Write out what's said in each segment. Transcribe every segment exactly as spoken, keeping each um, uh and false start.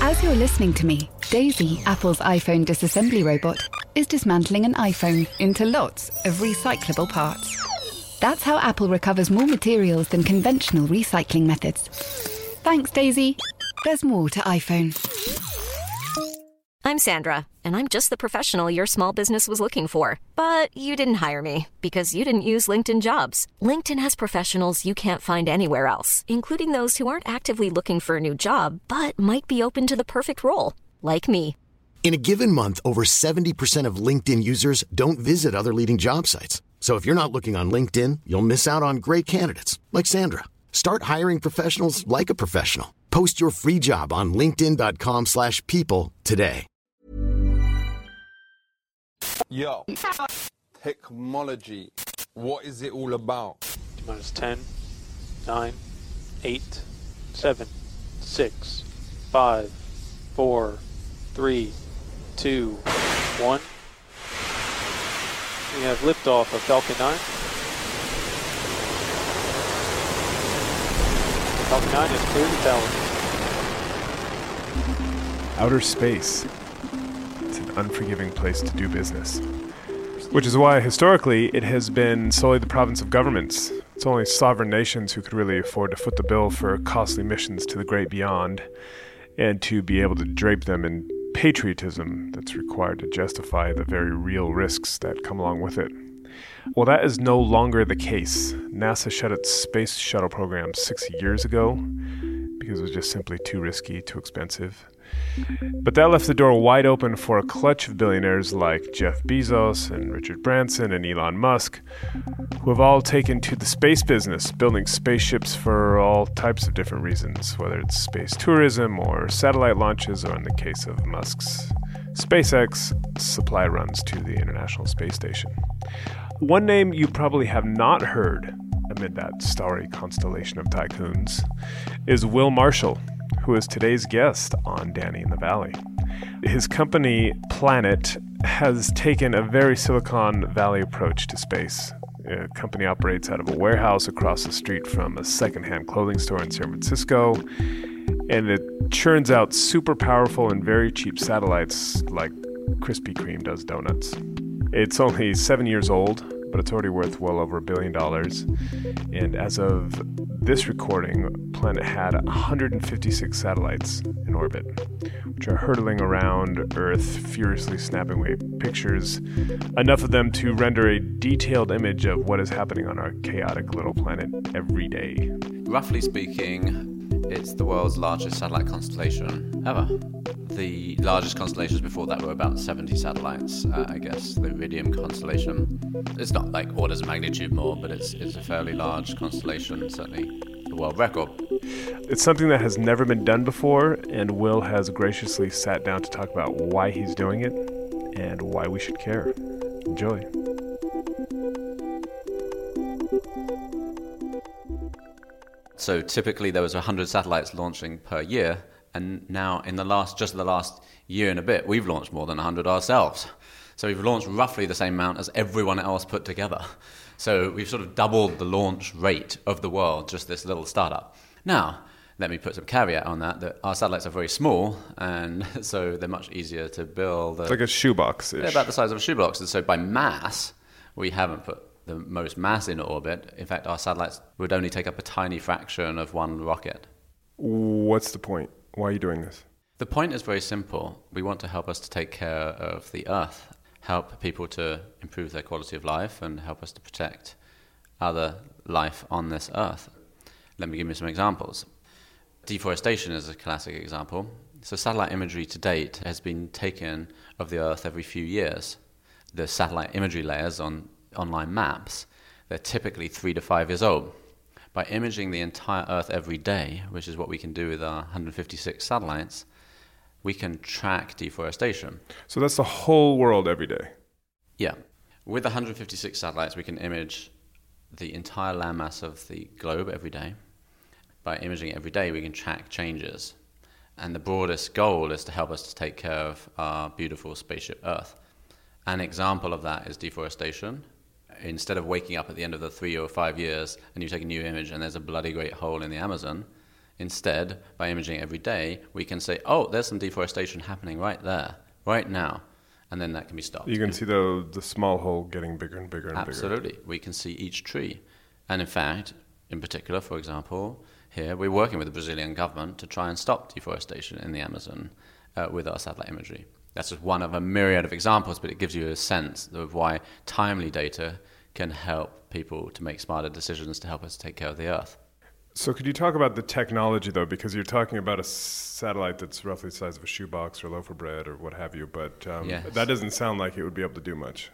As you're listening to me, Daisy, Apple's iPhone disassembly robot, is dismantling an iPhone into lots of recyclable parts. That's how Apple recovers more materials than conventional recycling methods. Thanks, Daisy. There's more to iPhone. I'm Sandra, and I'm just the professional your small business was looking for. But you didn't hire me because you didn't use LinkedIn Jobs. LinkedIn has professionals you can't find anywhere else, including those who aren't actively looking for a new job, but might be open to the perfect role, like me. In a given month, over seventy percent of LinkedIn users don't visit other leading job sites. So if you're not looking on LinkedIn, you'll miss out on great candidates like Sandra. Start hiring professionals like a professional. Post your free job on linkedin.com slash people today. Yo, technology, what is it all about? Minus ten, nine, eight, seven, six, five, four, three, two, one. We have liftoff of Falcon nine. Falcon nine is clear to tower. Outer space. It's an unforgiving place to do business. Which is why, historically, it has been solely the province of governments. It's only sovereign nations who could really afford to foot the bill for costly missions to the great beyond, and to be able to drape them in patriotism that's required to justify the very real risks that come along with it. Well, that is no longer the case. NASA shut its space shuttle program six years ago because it was just simply too risky, too expensive. But that left the door wide open for a clutch of billionaires like Jeff Bezos and Richard Branson and Elon Musk, who have all taken to the space business, building spaceships for all types of different reasons, whether it's space tourism or satellite launches, or in the case of Musk's SpaceX, supply runs to the International Space Station. One name you probably have not heard amid that starry constellation of tycoons is Will Marshall, who is today's guest on Danny in the Valley. His company, Planet, has taken a very Silicon Valley approach to space. The company operates out of a warehouse across the street from a secondhand clothing store in San Francisco, and it churns out super powerful and very cheap satellites like Krispy Kreme does donuts. It's only seven years old, but it's already worth well over a billion dollars. And as of this recording, Planet had one hundred fifty-six satellites in orbit, which are hurtling around Earth, furiously snapping away pictures, enough of them to render a detailed image of what is happening on our chaotic little planet every day. Roughly speaking, it's the world's largest satellite constellation ever. The largest constellations before that were about seventy satellites, uh, I guess, the Iridium constellation. It's not like orders of magnitude more, but it's it's a fairly large constellation, certainly the world record. It's something that has never been done before, and Will has graciously sat down to talk about why he's doing it and why we should care. Enjoy. So typically there was one hundred satellites launching per year, and now in the last, just the last year and a bit, we've launched more than one hundred ourselves. So we've launched roughly the same amount as everyone else put together. So we've sort of doubled the launch rate of the world, just this little startup. Now, let me put some caveat on that, that our satellites are very small, and so they're much easier to build. It's like a shoebox-ish. They're about the size of a shoebox, and so by mass, we haven't put the most mass in orbit. In fact, our satellites would only take up a tiny fraction of one rocket. What's the point? Why are you doing this? The point is very simple. We want to help us to take care of the Earth, help people to improve their quality of life, and help us to protect other life on this Earth. Let me give you some examples. Deforestation is a classic example. So satellite imagery to date has been taken of the Earth every few years. The satellite imagery layers on online maps, they're typically three to five years old. By imaging the entire Earth every day, which is what we can do with our one hundred fifty-six satellites, we can track deforestation. So that's the whole world every day? Yeah. With one hundred fifty-six satellites, we can image the entire landmass of the globe every day. By imaging it every day, we can track changes. And the broadest goal is to help us to take care of our beautiful spaceship Earth. An example of that is deforestation. Instead of waking up at the end of the three or five years and you take a new image and there's a bloody great hole in the Amazon, Instead, by imaging every day, we can say, oh, there's some deforestation happening right there, right now. And then that can be stopped. You can see the the small hole getting bigger and bigger and Absolutely. bigger. We can see each tree. And in fact, in particular, for example, here we're working with the Brazilian government to try and stop deforestation in the Amazon uh, with our satellite imagery. That's just one of a myriad of examples, but it gives you a sense of why timely data can help people to make smarter decisions to help us take care of the Earth. So could you talk about the technology, though? Because you're talking about a satellite that's roughly the size of a shoebox or a loaf of bread or what have you, but um, yes. that doesn't sound like it would be able to do much.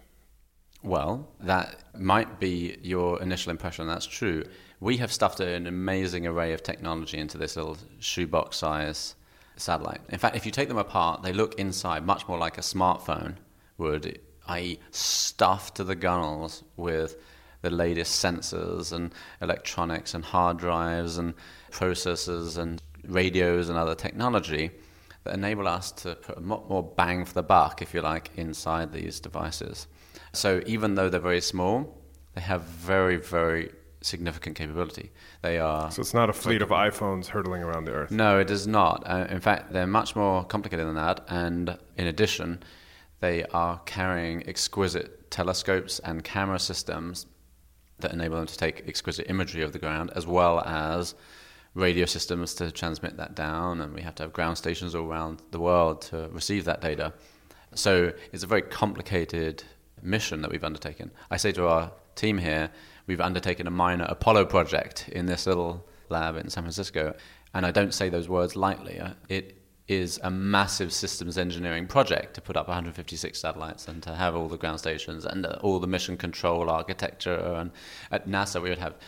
Well, that might be your initial impression. That's true. We have stuffed an amazing array of technology into this little shoebox-size satellite. In fact, if you take them apart, they look inside much more like a smartphone would, that is stuffed to the gunnels with the latest sensors and electronics and hard drives and processors and radios and other technology that enable us to put a lot more bang for the buck, if you like, inside these devices. So even though they're very small, they have very, very significant capability. They are. So it's not a fleet of iPhones hurtling around the Earth. No, it is not. Uh, in fact, they're much more complicated than that. And in addition, they are carrying exquisite telescopes and camera systems that enable them to take exquisite imagery of the ground, as well as radio systems to transmit that down. And we have to have ground stations all around the world to receive that data. So it's a very complicated mission that we've undertaken. I say to our team here, we've undertaken a minor Apollo project in this little lab in San Francisco. And I don't say those words lightly. It is a massive systems engineering project to put up one hundred fifty-six satellites and to have all the ground stations and all the mission control architecture. And at NASA, we would have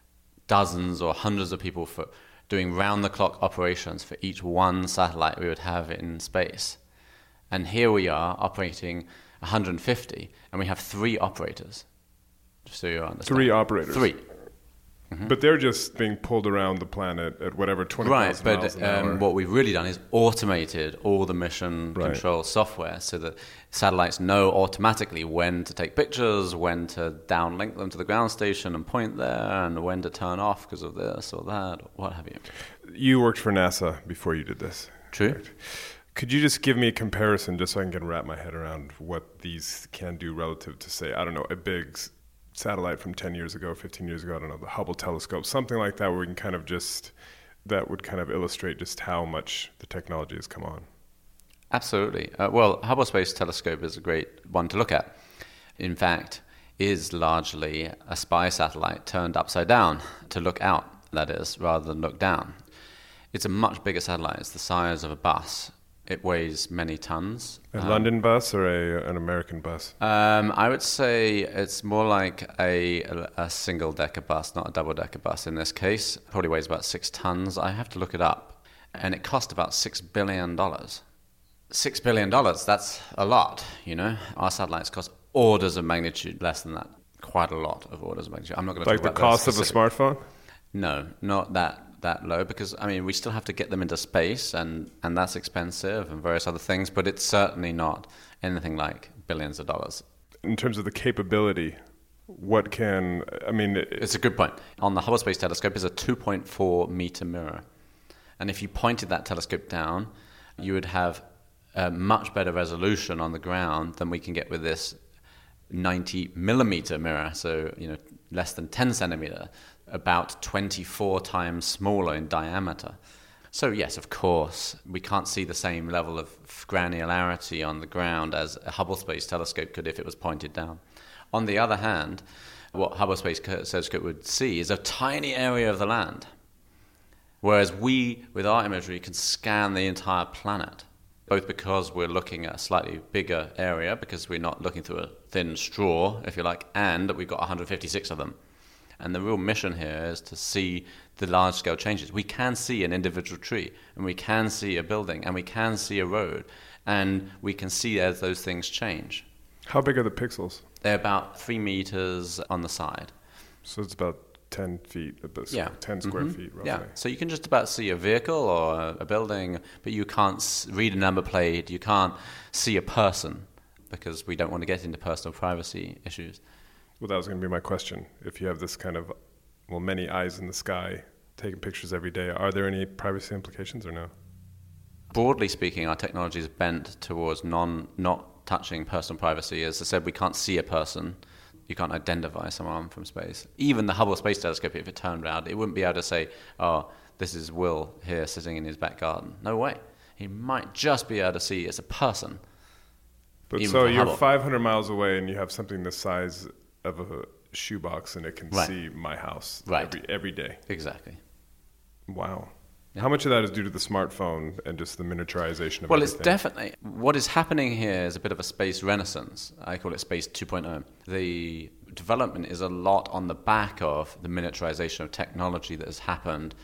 dozens or hundreds of people for doing round-the-clock operations for each one satellite we would have in space. And here we are operating one hundred fifty, and we have three operators. Just so you understand. Three operators. Three. Mm-hmm. But they're just being pulled around the planet at whatever twenty thousand right, miles but an hour. um, what we've really done is automated all the mission right. control software so that satellites know automatically when to take pictures, when to downlink them to the ground station and point there, and when to turn off because of this or that, or what have you. You worked for NASA before you did this. True. Correct. Could you just give me a comparison just so I can wrap my head around what these can do relative to, say, I don't know, a big satellite from ten years ago, fifteen years ago, I don't know, the Hubble telescope, something like that where we can kind of just, that would kind of illustrate just how much the technology has come on. Absolutely. Uh, well, Hubble Space Telescope is a great one to look at. In fact, is largely a spy satellite turned upside down to look out, that is, rather than look down. It's a much bigger satellite. It's the size of a bus. It weighs many tons. A um, London bus or a an American bus? Um, I would say it's more like a, a single-decker bus, not a double-decker bus in this case. Probably weighs about six tons. I have to look it up. And it cost about six billion dollars. Six billion dollars, that's a lot, you know. Our satellites cost orders of magnitude less than that. Quite a lot of orders of magnitude. I'm not going to like talk about the cost of a specific... smartphone? No, not that that low, because I mean we still have to get them into space, and and that's expensive and various other things, but it's certainly not anything like billions of dollars. In terms of the capability, what can I mean it, it's a good point. On the Hubble Space Telescope is a two point four meter mirror, and if you pointed that telescope down, you would have a much better resolution on the ground than we can get with this ninety millimeter mirror, so you know less than ten centimeter, about twenty-four times smaller in diameter. So yes, of course, we can't see the same level of granularity on the ground as a Hubble Space Telescope could if it was pointed down. On the other hand, what Hubble Space Telescope would see is a tiny area of the land, whereas we, with our imagery, can scan the entire planet, both because we're looking at a slightly bigger area, because we're not looking through a thin straw, if you like, and we've got one hundred fifty-six of them. And the real mission here is to see the large-scale changes. We can see an individual tree, and we can see a building, and we can see a road, and we can see as those things change. How big are the pixels? They're about three meters on the side. So it's about ten feet, about yeah. ten square mm-hmm. feet, roughly. Yeah, so you can just about see a vehicle or a building, but you can't read a number plate, you can't see a person, because we don't want to get into personal privacy issues. Well, that was going to be my question. If you have this kind of, well, many eyes in the sky, taking pictures every day. Are there any privacy implications or no? Broadly speaking, our technology is bent towards non not touching personal privacy. As I said, we can't see a person. You can't identify someone from space. Even the Hubble Space Telescope, if it turned around, it wouldn't be able to say, oh, this is Will here sitting in his back garden. No way. He might just be able to see as a person. But so you're Hubble. five hundred miles away and you have something the size of a shoebox and it can right. see my house right. every, every day. Exactly. Wow. Yeah. How much of that is due to the smartphone and just the miniaturization of well, everything? Well, it's definitely... What is happening here is a bit of a space renaissance. I call it Space two point oh. The development is a lot on the back of the miniaturization of technology that has happened.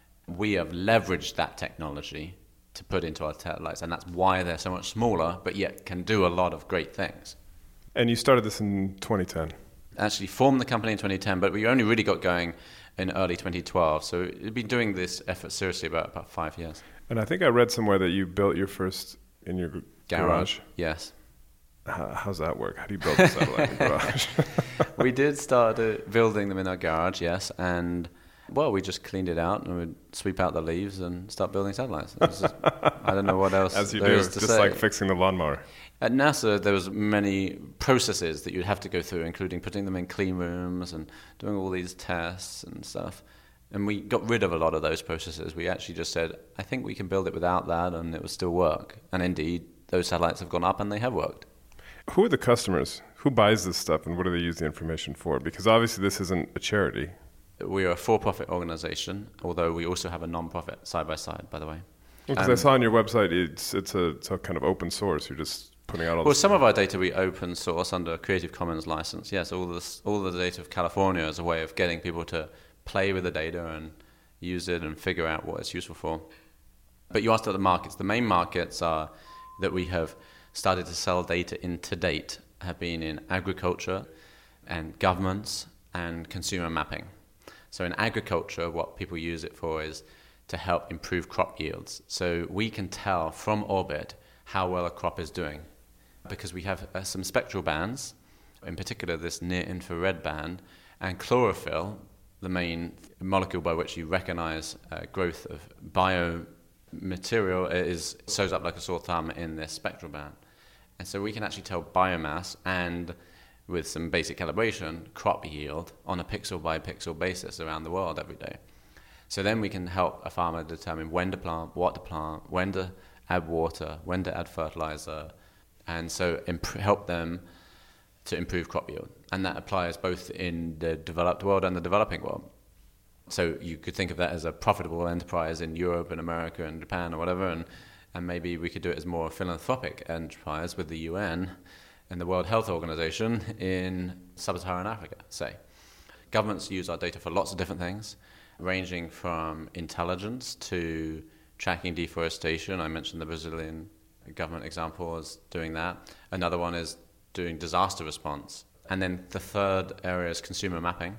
We have leveraged that technology to put into our satellites, and that's why they're so much smaller, but yet can do a lot of great things. And you started this in twenty ten? Actually formed the company in twenty ten, but we only really got going in early twenty twelve. So we've been doing this effort seriously about, about five years. And I think I read somewhere that you built your first in your garage. garage. Yes. How, how's that work? How do you build a satellite in your garage? We did start uh, building them in our garage, yes, and... Well, we just cleaned it out and we'd sweep out the leaves and start building satellites. Just, I don't know what else As you there do, is to just say. like fixing the lawnmower. At NASA, there was many processes that you'd have to go through, including putting them in clean rooms and doing all these tests and stuff. And we got rid of a lot of those processes. We actually just said, I think we can build it without that and it will still work. And indeed, those satellites have gone up and they have worked. Who are the customers? Who buys this stuff and what do they use the information for? Because obviously this isn't a charity. We are a for-profit organization, although we also have a non-profit side by side, by the way. Because I saw on your website, it's it's a, it's a kind of open source. You're just putting out all. Well, some of our data we open source under a Creative Commons license. Yes, all this, all the data of California is a way of getting people to play with the data and use it and figure out what it's useful for. But you asked about the markets. The main markets are that we have started to sell data in to date have been in agriculture and governments and consumer mapping. So in agriculture, what people use it for is to help improve crop yields. So we can tell from orbit how well a crop is doing because we have uh, some spectral bands, in particular this near-infrared band, and chlorophyll, the main molecule by which you recognize uh, growth of biomaterial, is shows up like a sore thumb in this spectral band. And so we can actually tell biomass and with some basic calibration, crop yield on a pixel-by-pixel basis around the world every day. So then we can help a farmer determine when to plant, what to plant, when to add water, when to add fertilizer, and so imp- help them to improve crop yield. And that applies both in the developed world and the developing world. So you could think of that as a profitable enterprise in Europe and America and Japan or whatever, and, and maybe we could do it as more philanthropic enterprise with the U N and the World Health Organization in sub-Saharan Africa, say. Governments use our data for lots of different things, ranging from intelligence to tracking deforestation. I mentioned the Brazilian government example as doing that. Another one is doing disaster response. And then the third area is consumer mapping.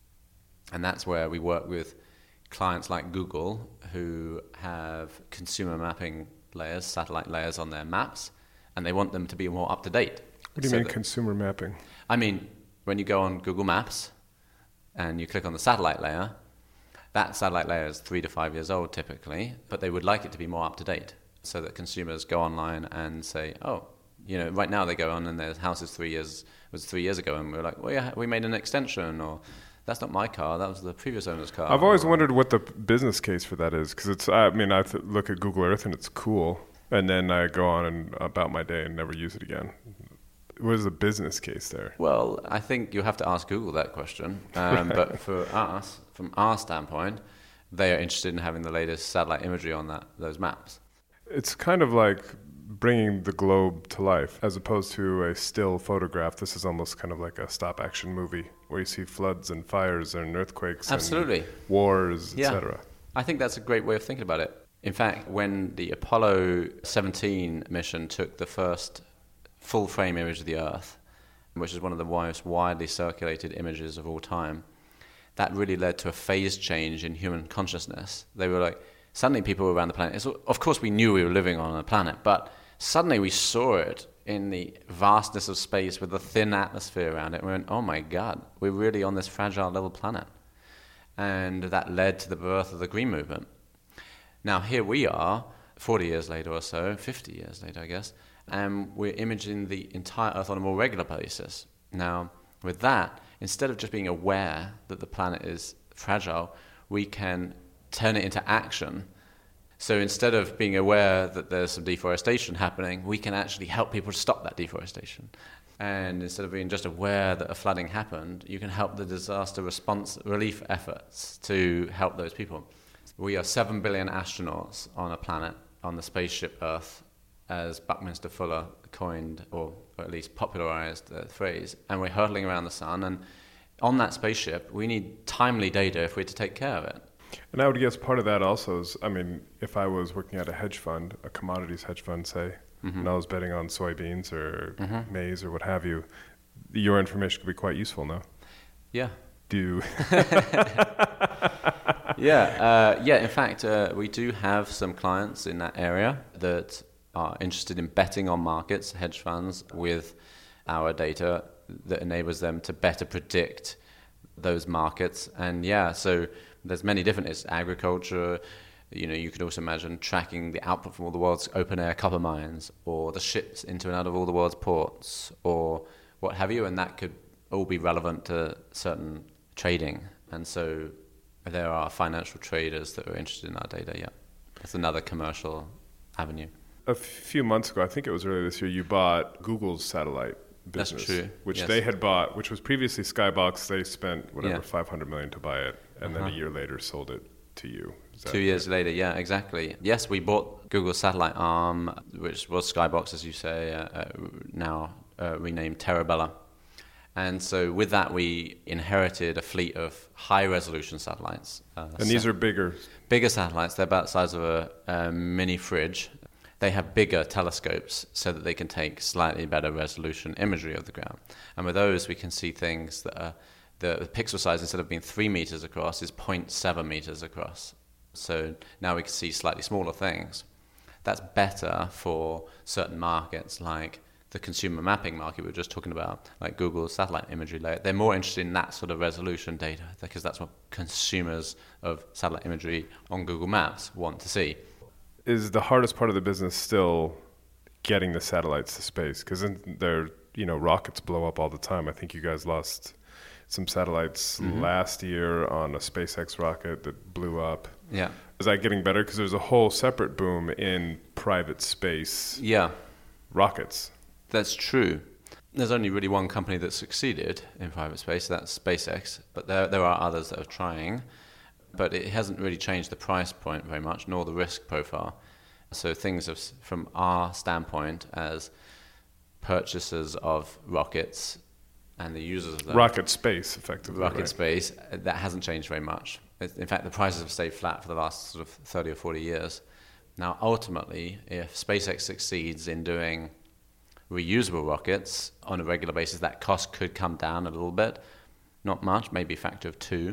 And that's where we work with clients like Google who have consumer mapping layers, satellite layers on their maps, and they want them to be more up-to-date. What do you so mean that, consumer mapping? I mean, when you go on Google Maps and you click on the satellite layer, that satellite layer is three to five years old typically, but they would like it to be more up-to-date so that consumers go online and say, oh, you know, right now they go on and their house is three years, was three years ago, and we're like, well, yeah, we made an extension, or that's not my car, that was the previous owner's car. I've always wondered what the business case for that is, because it's, I mean, I th- look at Google Earth and it's cool, and then I go on and about my day and never use it again. What is the business case there? Well, I think you have to ask Google that question. Um, but for us, from our standpoint, they are interested in having the latest satellite imagery on that those maps. It's kind of like bringing the globe to life, as opposed to a still photograph. This is almost kind of like a stop-action movie where you see floods and fires and earthquakes Absolutely. and wars, yeah. et cetera. I think that's a great way of thinking about it. In fact, when the Apollo seventeen mission took the first full-frame image of the Earth, which is one of the most widely circulated images of all time, that really led to a phase change in human consciousness. They were like, suddenly people were around the planet. It's, of course, we knew we were living on a planet, but suddenly we saw it in the vastness of space with the thin atmosphere around it. And we went, oh my God, we're really on this fragile little planet. And that led to the birth of the Green Movement. Now, here we are, forty years later or so, fifty years later, I guess, and we're imaging the entire Earth on a more regular basis. Now, with that, instead of just being aware that the planet is fragile, we can turn it into action. So instead of being aware that there's some deforestation happening, we can actually help people to stop that deforestation. And instead of being just aware that a flooding happened, you can help the disaster response relief efforts to help those people. We are seven billion astronauts on a planet, on the spaceship Earth, as Buckminster Fuller coined, or, or at least popularized the phrase, and we're hurtling around the sun. And on that spaceship, we need timely data if we're to take care of it. And I would guess part of that also is, I mean, if I was working at a hedge fund, a commodities hedge fund, say, mm-hmm. and I was betting on soybeans or mm-hmm. maize or what have you, your information could be quite useful, no? Yeah. Do yeah, uh, yeah. In fact, uh, we do have some clients in that area that are interested in betting on markets, hedge funds, with our data that enables them to better predict those markets. And yeah, so there's many different, it's agriculture, you know, you could also imagine tracking the output from all the world's open air copper mines, or the ships into and out of all the world's ports, or what have you, and that could all be relevant to certain trading. And so there are financial traders that are interested in our data, yeah. That's another commercial avenue. A few months ago, I think it was earlier this year, you bought Google's satellite business. That's true. Which yes. they had bought, which was previously Skybox. They spent whatever yeah. five hundred million dollars to buy it, and uh-huh. then a year later sold it to you. Two years later, yeah, exactly. Yes, we bought Google's satellite arm, which was Skybox, as you say, uh, uh, now uh, renamed Terabella. And so with that, we inherited a fleet of high-resolution satellites. Uh, and these are bigger? Bigger satellites. They're about the size of a, a mini fridge. They have bigger telescopes so that they can take slightly better resolution imagery of the ground. And with those, we can see things that are, the, the pixel size, instead of being three meters across, is zero point seven meters across. So now we can see slightly smaller things. That's better for certain markets, like the consumer mapping market we were just talking about, like Google's satellite imagery layer. They're more interested in that sort of resolution data because that's what consumers of satellite imagery on Google Maps want to see. Is the hardest part of the business still getting the satellites to space? Because they're, you know, rockets blow up all the time. I think you guys lost some satellites mm-hmm. last year on a SpaceX rocket that blew up. Yeah. Is that getting better? Because there's a whole separate boom in private space yeah. rockets. That's true. There's only really one company that succeeded in private space, that's SpaceX, but there there are others that are trying, but it hasn't really changed the price point very much, nor the risk profile. So things have, from our standpoint as purchasers of rockets and the users of them, rocket space, effectively. Rocket right? space, that hasn't changed very much. In fact, the prices have stayed flat for the last sort of thirty or forty years. Now, ultimately, if SpaceX succeeds in doing reusable rockets on a regular basis, that cost could come down a little bit. Not much, maybe a factor of two.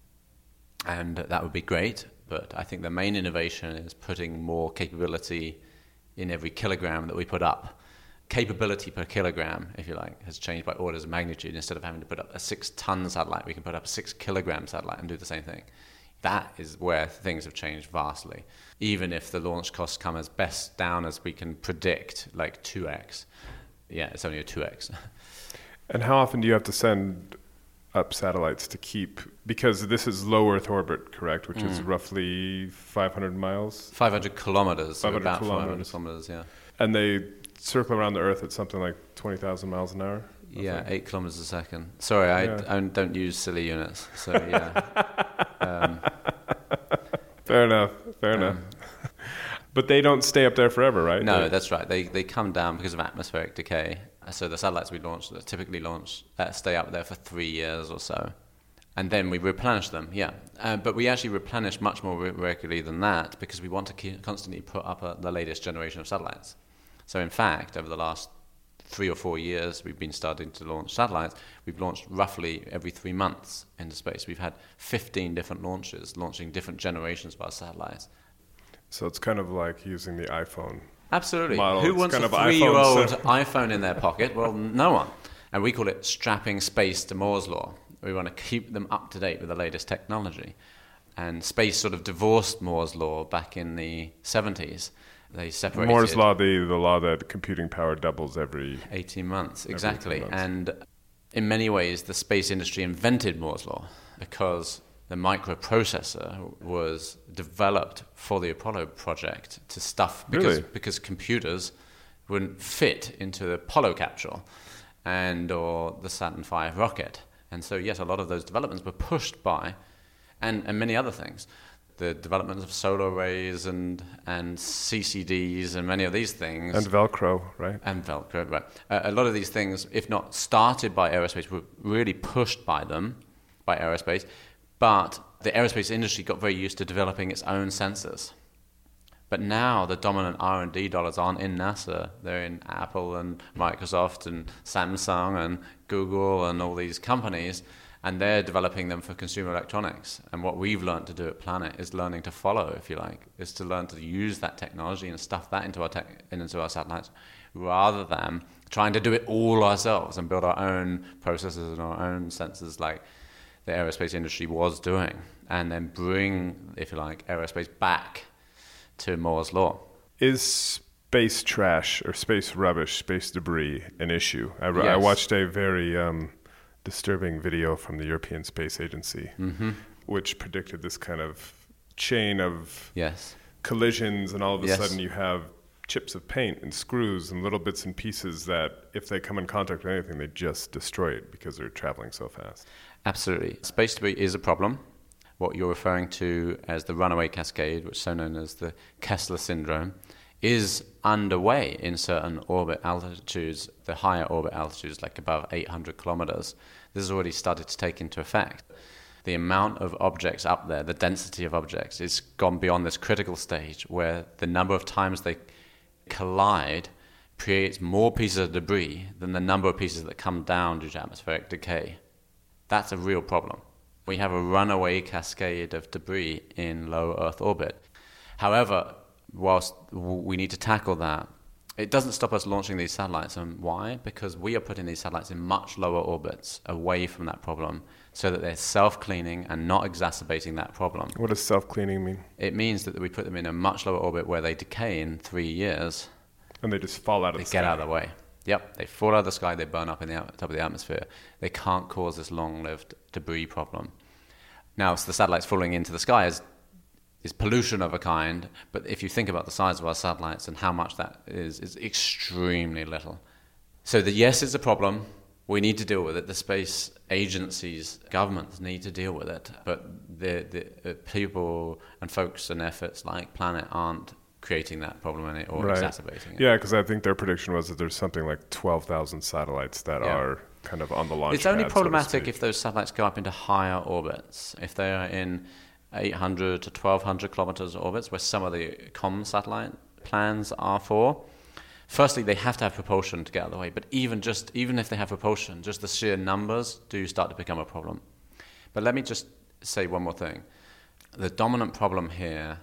And that would be great. But I think the main innovation is putting more capability in every kilogram that we put up. Capability per kilogram, if you like, has changed by orders of magnitude. Instead of having to put up a six-ton satellite, we can put up a six-kilogram satellite and do the same thing. That is where things have changed vastly. Even if the launch costs come as best down as we can predict, like two x. Yeah, it's only a two x. And how often do you have to send up satellites to keep, because this is low Earth orbit, correct, which mm. is roughly five hundred miles? five hundred kilometers. five hundred about kilometers. five hundred kilometers, yeah. And they circle around the Earth at something like twenty thousand miles an hour? Yeah, eight kilometers a second. Sorry, I, yeah. d- I don't use silly units, so yeah. um, fair enough, fair um, enough. But they don't stay up there forever, right? No, they, that's right. They they come down because of atmospheric decay. So the satellites we launch, that typically launch, uh, stay up there for three years or so. And then we replenish them, yeah. Uh, but we actually replenish much more re- regularly than that because we want to keep, constantly put up a, the latest generation of satellites. So in fact, over the last three or four years, we've been starting to launch satellites. We've launched roughly every three months into space. We've had fifteen different launches, launching different generations of our satellites. So it's kind of like using the iPhone. Absolutely. Model. Who It's wants kind a of three-year-old iPhone iPhone in their pocket? Well, no one. And we call it strapping space to Moore's law. We want to keep them up to date with the latest technology. And space sort of divorced Moore's law back in the seventies. They separated Moore's law, the, the law that computing power doubles every eighteen months, exactly. eighteen months. And in many ways, the space industry invented Moore's law because the microprocessor was developed for the Apollo project to stuff because Really? because computers wouldn't fit into the Apollo capsule and or the Saturn five rocket. And so yes, a lot of those developments were pushed by and, and many other things. The development of solar arrays and and C C Ds and many of these things. And Velcro, right? And Velcro, right. Uh, a lot of these things, if not started by aerospace, were really pushed by them, by aerospace. But the aerospace industry got very used to developing its own sensors. But now the dominant R and D dollars aren't in NASA. They're in Apple and Microsoft and Samsung and Google and all these companies. And they're developing them for consumer electronics. And what we've learned to do at Planet is learning to follow, if you like, is to learn to use that technology and stuff that into our tech, into our satellites, rather than trying to do it all ourselves and build our own processors and our own sensors like the aerospace industry was doing, and then bring, if you like, aerospace back to Moore's law. Is space trash or space rubbish, space debris an issue? I, Yes. I watched a very um, disturbing video from the European Space Agency, Mm-hmm. which predicted this kind of chain of Yes. collisions, and all of a Yes. sudden you have chips of paint and screws and little bits and pieces that, if they come in contact with anything, they just destroy it because they're traveling so fast. Absolutely. Space debris is a problem. What you're referring to as the runaway cascade, which is so known as the Kessler syndrome, is underway in certain orbit altitudes, the higher orbit altitudes, like above eight hundred kilometers. This has already started to take into effect. The amount of objects up there, the density of objects, is gone beyond this critical stage where the number of times they collide creates more pieces of debris than the number of pieces that come down due to atmospheric decay. That's a real problem. We have a runaway cascade of debris in low Earth orbit. However, whilst we need to tackle that, it doesn't stop us launching these satellites. And why? Because we are putting these satellites in much lower orbits away from that problem so that they're self-cleaning and not exacerbating that problem. What does self-cleaning mean? It means that we put them in a much lower orbit where they decay in three years. And they just fall out of They the get sky. out of the way. Yep, they fall out of the sky, they burn up in the at- top of the atmosphere. They can't cause this long-lived debris problem. Now, so the satellites falling into the sky is, is pollution of a kind, but if you think about the size of our satellites and how much that is, is extremely little. So the yes is a problem. We need to deal with it. The space agencies, governments need to deal with it, but the, the uh, people and folks and efforts like Planet aren't creating that problem in it or Right. exacerbating it. Yeah, because I think their prediction was that there's something like twelve thousand satellites that Yeah. are kind of on the launch It's only pad, so to problematic speak. if those satellites go up into higher orbits. If they are in eight hundred to twelve hundred kilometers orbits, where some of the comm satellite plans are for. Firstly, they have to have propulsion to get out of the way. But even just even if they have propulsion, just the sheer numbers do start to become a problem. But let me just say one more thing. The dominant problem here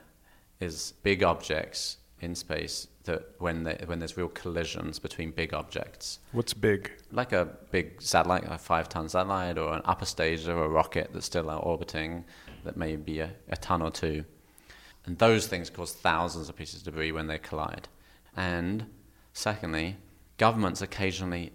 is big objects in space that when they, when there's real collisions between big objects. What's big? Like a big satellite, a five-ton satellite, or an upper stage of a rocket that's still orbiting that may be a, a ton or two. And those things cause thousands of pieces of debris when they collide. And secondly, governments occasionally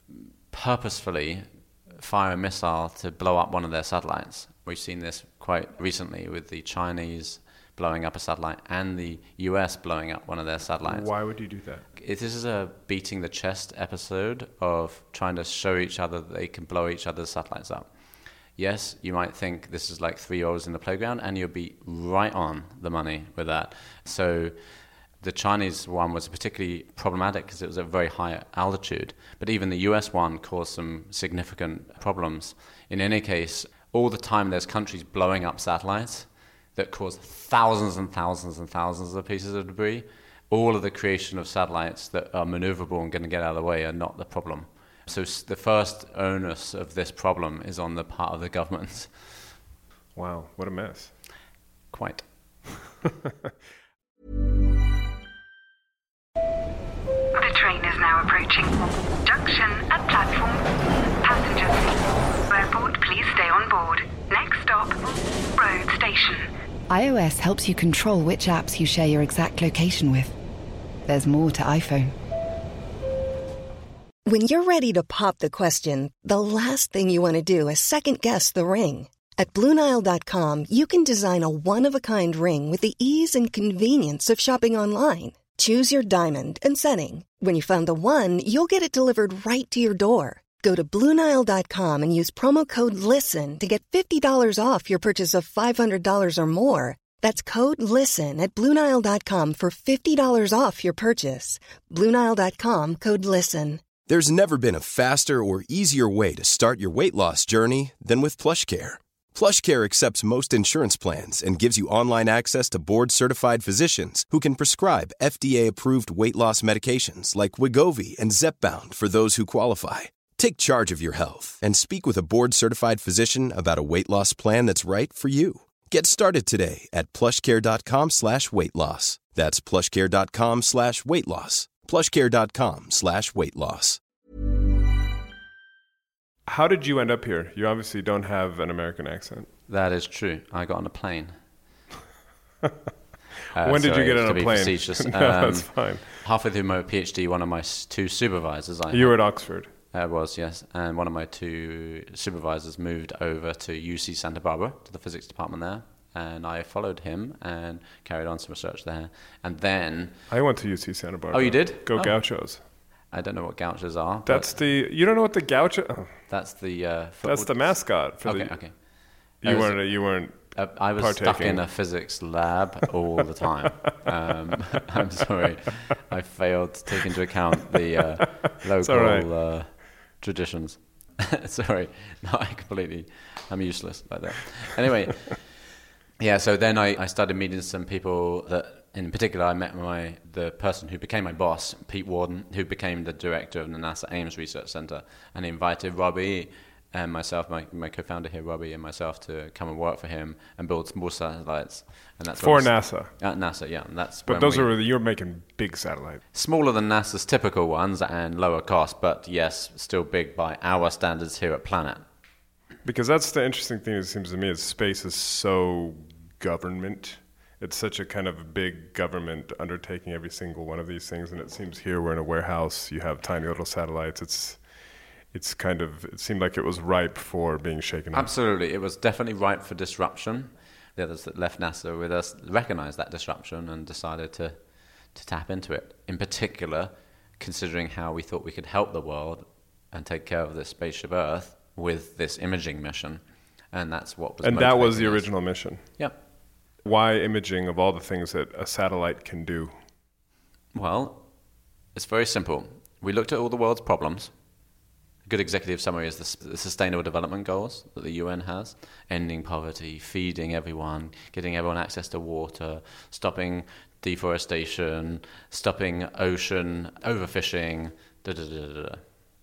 purposefully fire a missile to blow up one of their satellites. We've seen this quite recently with the Chinese blowing up a satellite and the U S blowing up one of their satellites. Why would you do that? This is a beating the chest episode of trying to show each other that they can blow each other's satellites up. Yes, you might think this is like three-year-olds in the playground, and you'll be right on the money with that. So the Chinese one was particularly problematic because it was at a very high altitude, but even the U S one caused some significant problems. In any case, all the time there's countries blowing up satellites that cause thousands and thousands and thousands of pieces of debris. All of the creation of satellites that are maneuverable and going to get out of the way are not the problem. So the first onus of this problem is on the part of the governments. Wow, what a mess. Quite. The train is now approaching. Junction at platform. Passengers, Airport, please stay on board. Next stop, Road Station. iOS helps you control which apps you share your exact location with. There's more to iPhone. When you're ready to pop the question, the last thing you want to do is second-guess the ring. At Blue Nile dot com, you can design a one-of-a-kind ring with the ease and convenience of shopping online. Choose your diamond and setting. When you find the one, you'll get it delivered right to your door. Go to Blue Nile dot com and use promo code LISTEN to get fifty dollars off your purchase of five hundred dollars or more. That's code LISTEN at Blue Nile dot com for fifty dollars off your purchase. Blue Nile dot com, code LISTEN. There's never been a faster or easier way to start your weight loss journey than with PlushCare. PlushCare accepts most insurance plans and gives you online access to board-certified physicians who can prescribe F D A-approved weight loss medications like Wegovy and Zepbound for those who qualify. Take charge of your health and speak with a board-certified physician about a weight loss plan that's right for you. Get started today at plushcare.com slash weight loss. That's plushcare.com slash weight loss. plushcare.com slash weight loss. How did you end up here? You obviously don't have an American accent. That is true. I got on a plane. uh, when did sorry, you get on to a be plane? Facetious. no, um, that's fine. Halfway through my PhD, one of my s- two supervisors... I you had, were at Oxford? I was, yes. And one of my two supervisors moved over to U C Santa Barbara, to the physics department there. And I followed him and carried on some research there. And then... I went to U C Santa Barbara. Oh, you did? Go oh. Gauchos. I don't know what Gauchos are. That's the... You don't know what the Gaucho... Oh. That's the... Uh, that's the mascot. For okay, the, okay. You was, weren't... You weren't uh, I was partaking. stuck in a physics lab all the time. um, I'm sorry. I failed to take into account the uh, local right. uh, traditions. Sorry. No, I completely... I'm useless like that. Anyway... Yeah, so then I, I started meeting some people that, in particular, I met my the person who became my boss, Pete Warden, who became the director of the NASA Ames Research Center, and he invited Robbie and myself, my, my co-founder here, Robbie, and myself to come and work for him and build small satellites. And that's for was, NASA. At NASA, yeah. And that's but those we, are you're making big satellites, smaller than NASA's typical ones and lower cost, but yes, still big by our standards here at Planet. Because that's the interesting thing, it seems to me, is space is so government. It's such a kind of big government undertaking every single one of these things, and it seems here we're in a warehouse, you have tiny little satellites. It's it's kind of, it seemed like it was ripe for being shaken up. Absolutely. It was definitely ripe for disruption. The others that left NASA with us recognized that disruption and decided to, to tap into it. In particular, considering how we thought we could help the world and take care of this spaceship Earth with this imaging mission. And that's what was And that was the us. original mission. Yep. Why imaging of all the things that a satellite can do? Well, it's very simple. We looked at all the world's problems. A good executive summary is the, the Sustainable Development Goals that the U N has. Ending poverty, feeding everyone, getting everyone access to water, stopping deforestation, stopping ocean overfishing, da da da da da.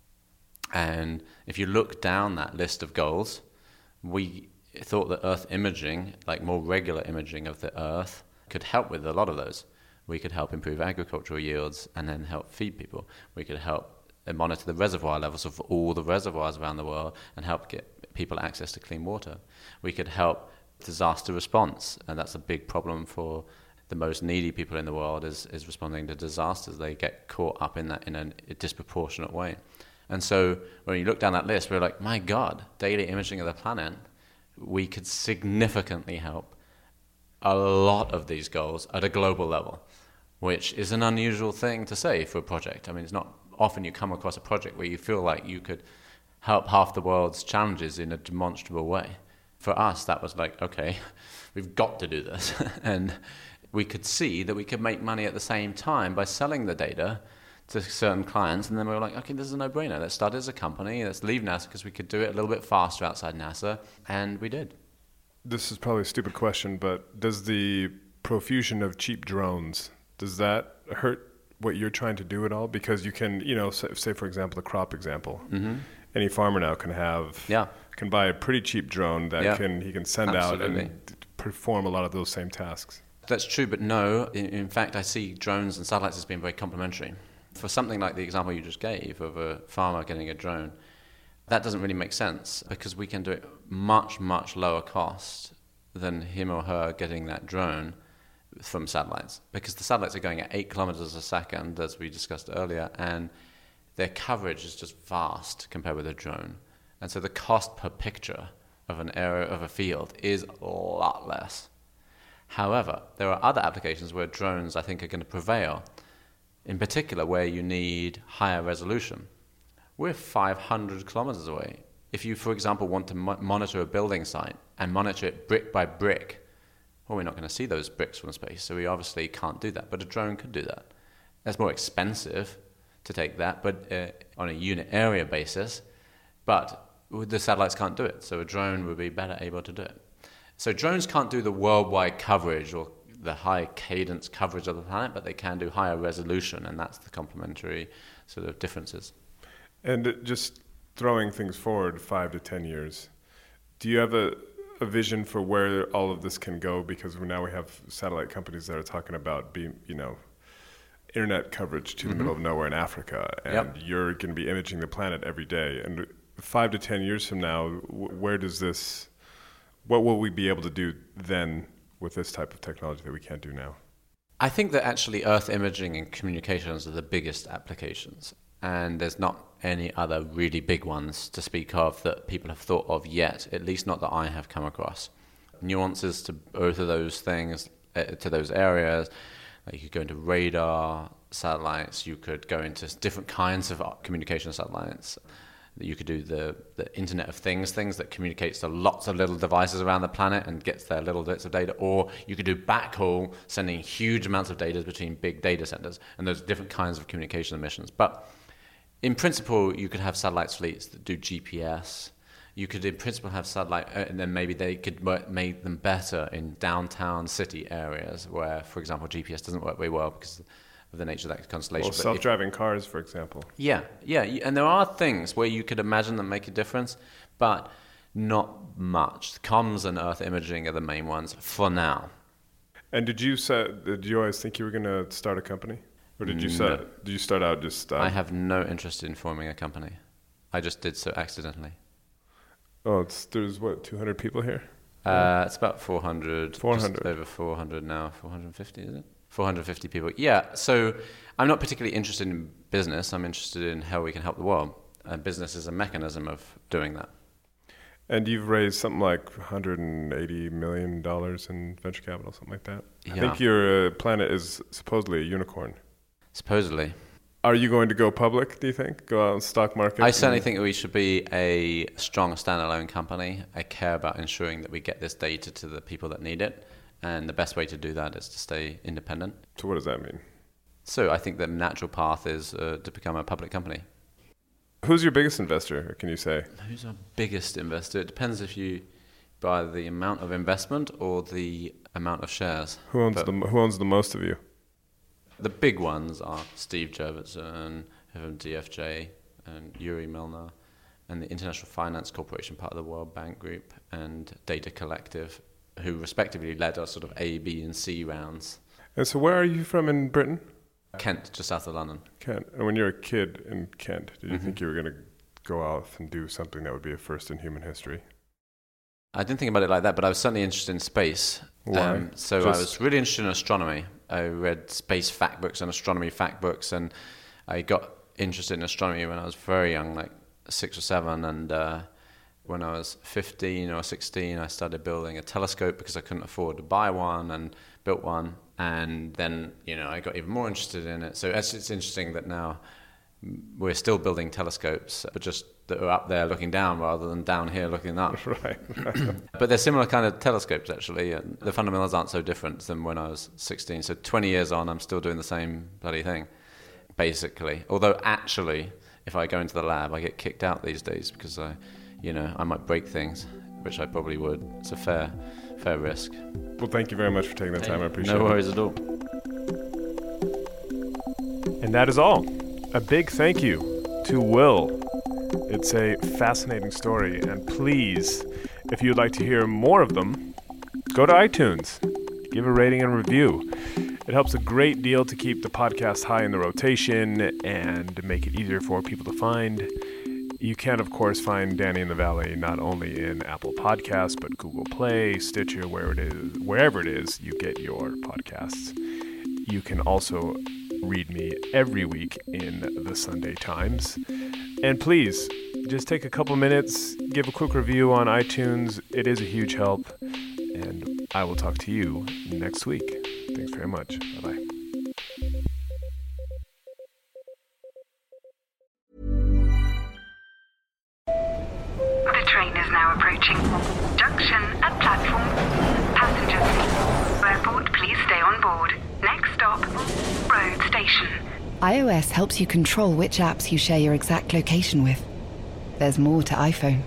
And if you look down that list of goals, we thought that Earth imaging, like more regular imaging of the Earth, could help with a lot of those. We could help improve agricultural yields and then help feed people. We could help monitor the reservoir levels of all the reservoirs around the world and help get people access to clean water. We could help disaster response, and that's a big problem for the most needy people in the world is, is responding to disasters. They get caught up in that in a, a disproportionate way. And so when you look down that list, we're like, my God, daily imaging of the planet, we could significantly help a lot of these goals at a global level, which is an unusual thing to say for a project. I mean, it's not often you come across a project where you feel like you could help half the world's challenges in a demonstrable way. For us, that was like, okay, we've got to do this. And we could see that we could make money at the same time by selling the data to certain clients, and then we were like, okay, this is a no-brainer. Let's start as a company. Let's leave NASA because we could do it a little bit faster outside NASA, and we did. This is probably a stupid question, but does the profusion of cheap drones, does that hurt what you're trying to do at all? Because you can, you know, say, say for example, the crop example. Mm-hmm. Any farmer now can have, yeah. can buy a pretty cheap drone that yeah. can he can send Absolutely. out and perform a lot of those same tasks. That's true, but no. In, in fact, I see drones and satellites as being very complementary. For something like the example you just gave of a farmer getting a drone, That doesn't really make sense because we can do it much, much lower cost than him or her getting that drone from satellites. Because the satellites are going at eight kilometers a second, as we discussed earlier, and their coverage is just vast compared with a drone. And so the cost per picture of an area of a field is a lot less. However, there are other applications where drones, I think, are going to prevail, in particular where you need higher resolution. We're five hundred kilometers away. If you, for example, want to mo- monitor a building site and monitor it brick by brick, well, we're not going to see those bricks from space, so we obviously can't do that. But a drone could do that. That's more expensive to take that, but uh, on a unit area basis, but the satellites can't do it, so a drone would be better able to do it. So drones can't do the worldwide coverage or the high cadence coverage of the planet, but they can do higher resolution, and that's the complementary sort of differences. And just throwing things forward five to ten years, do you have a, a vision for where all of this can go? Because now we have satellite companies that are talking about being, you know, internet coverage to mm-hmm. the middle of nowhere in Africa, and yep. you're going to be imaging the planet every day. And five to ten years from now, where does this, what will we be able to do then with this type of technology that we can't do now? I think that actually Earth imaging and communications are the biggest applications. And there's not any other really big ones to speak of that people have thought of yet, at least not that I have come across. Nuances to both of those things, uh, to those areas. Like you could go into radar satellites, you could go into different kinds of communication satellites. You could do the, the Internet of Things, things that communicates to lots of little devices around the planet and gets their little bits of data. Or you could do backhaul, sending huge amounts of data between big data centers. And there's different kinds of communication missions. But in principle, you could have satellite fleets that do G P S. You could, in principle, have satellite, uh, and then maybe they could work, make them better in downtown city areas where, for example, G P S doesn't work very well because of the nature of that constellation. Well, self-driving if, cars, for example. Yeah, yeah, and there are things where you could imagine them make a difference, but not much. Comms and Earth imaging are the main ones for now. And did you say, did you always think you were going to start a company? Or did you no. start, did you start out just... Uh, I have no interest in forming a company. I just did so accidentally. Oh, it's, there's what, two hundred people here? Uh, it's about four hundred. four hundred. Just over four hundred now. four hundred fifty, is it? four hundred fifty people. Yeah, so I'm not particularly interested in business. I'm interested in how we can help the world. And business is a mechanism of doing that. And you've raised something like one hundred eighty million dollars in venture capital, something like that. Yeah. I think your uh, planet is supposedly a unicorn. Supposedly. Are you going to go public, do you think? Go out on the stock market? I certainly think that we should be a strong standalone company. I care about ensuring that we get this data to the people that need it. And the best way to do that is to stay independent. So what does that mean? So I think the natural path is uh, to become a public company. Who's your biggest investor, can you say? Who's our biggest investor? It depends if you buy the amount of investment or the amount of shares. Who owns, but the, who owns the most of you? The big ones are Steve Jurvetson from D F J and Yuri Milner and the International Finance Corporation, part of the World Bank Group, and Data Collective, who respectively led our sort of A, B, and C rounds. And so where are you from in Britain? Kent, just south of London. Kent. And when you were a kid in Kent, did you mm-hmm. think you were going to go out and do something that would be a first in human history? I didn't think about it like that, but I was certainly interested in space. Why? Um, so Just... I was really interested in astronomy. I read space fact books and astronomy fact books, and I got interested in astronomy when I was very young, like six or seven, and uh, when I was fifteen or sixteen, I started building a telescope because I couldn't afford to buy one, and built one, and then, you know, I got even more interested in it. So it's, it's interesting that now we're still building telescopes, but just that are up there looking down rather than down here looking up. Right. But they're similar kind of telescopes, actually. And the fundamentals aren't so different than when I was sixteen. So twenty years on, I'm still doing the same bloody thing, basically. Although actually, if I go into the lab, I get kicked out these days because I, you know, I might break things, which I probably would. It's a fair, fair risk. Well, thank you very much for taking the time. I appreciate it. No worries at all. And that is all. A big thank you to Will. It's a fascinating story, and please, if you'd like to hear more of them, go to iTunes, give a rating and review. It helps a great deal to keep the podcast high in the rotation and make it easier for people to find. You can, of course, find Danny in the Valley not only in Apple Podcasts, but Google Play, Stitcher, where it is, wherever it is you get your podcasts. You can also read me every week in the Sunday Times. And please, just take a couple minutes, give a quick review on iTunes. It is a huge help. And I will talk to you next week. Thanks very much. Bye-bye. The train is now approaching. Junction at platform. Passengers, airport, please stay on board. Next stop, road station. iOS helps you control which apps you share your exact location with. There's more to iPhone.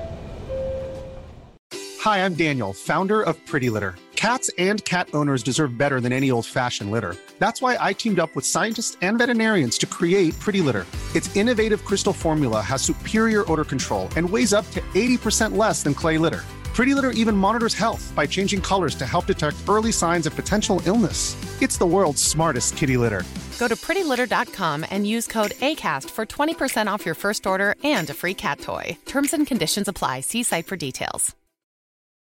Hi, I'm Daniel, founder of Pretty Litter. Cats and cat owners deserve better than any old-fashioned litter. That's why I teamed up with scientists and veterinarians to create Pretty Litter. Its innovative crystal formula has superior odor control and weighs up to eighty percent less than clay litter. Pretty Litter even monitors health by changing colors to help detect early signs of potential illness. It's the world's smartest kitty litter. Go to pretty litter dot com and use code ACAST for twenty percent off your first order and a free cat toy. Terms and conditions apply. See site for details.